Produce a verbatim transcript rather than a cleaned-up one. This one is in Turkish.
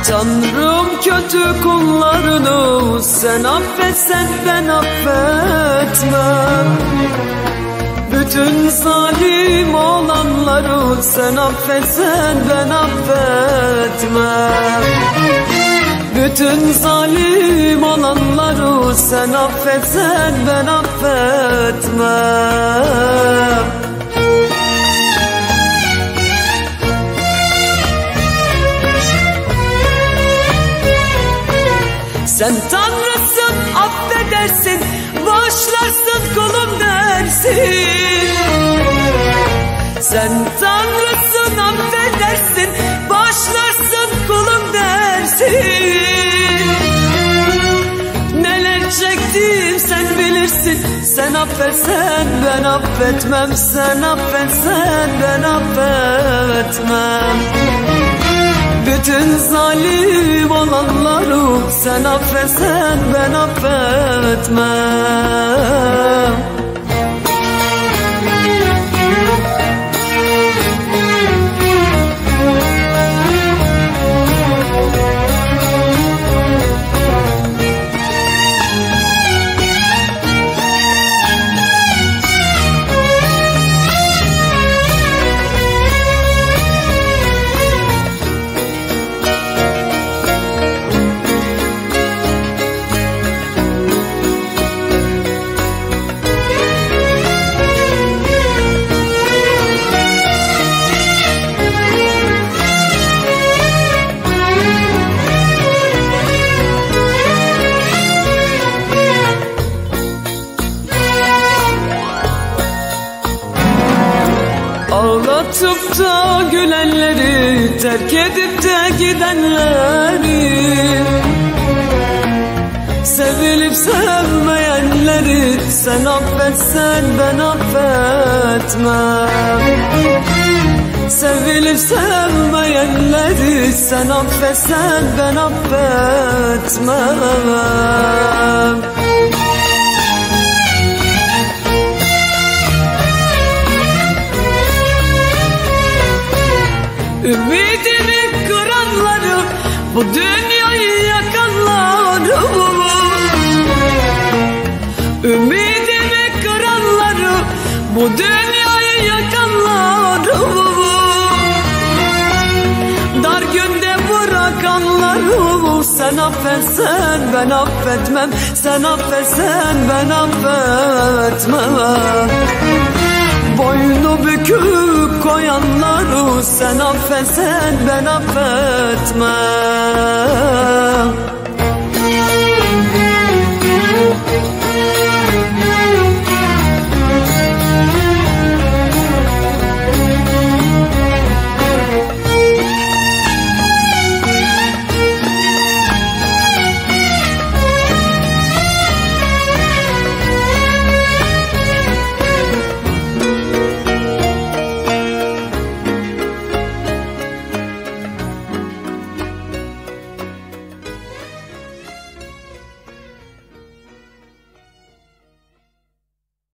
Tanrım kötü kullarını sen affetsen ben affetmem. Bütün zalim olanları sen affetsen ben affetmem. Bütün zalim olanları sen affetsen ben affetmem. Sen Tanrısın, affedersin, bağışlarsın kulum dersin. Sen Tanrısın, affedersin, bağışlarsın kulum dersin. Neler çektim sen bilirsin. Sen affetsen ben affetmem. Sen affetsen ben affetmem. Bütün zalim olanları sen affetsen ben affetmem. Ağlatıp da gülenleri, terk edip de gidenleri, sevilip sevmeyenleri sen affetsen ben affetmem. Sevilip sevmeyenleri sen affetsen ben affetmem. Ümidimi kıranları, bu dünyayı yakanları, ümidimi kıranları, bu dünyayı yakanları, dar günde bırakanları sen affetsen ben affetmem. Sen affetsen ben affetmem. Boynu bükük koyanları sen affetsen ben affetmem.